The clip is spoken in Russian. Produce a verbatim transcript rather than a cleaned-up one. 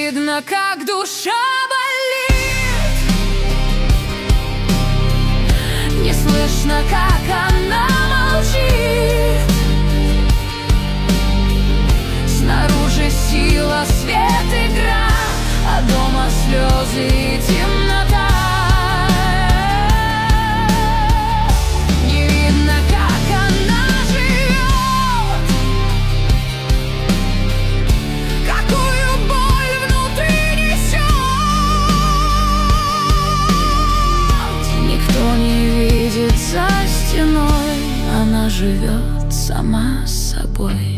видно, как душа болит, не слышно, как она молчит. Снаружи сила, свет, игра, а дома слезы и темнота. Не видно, как она живет, какую боль внутри несет. Никто не видит за стеной, она живет сама с собой.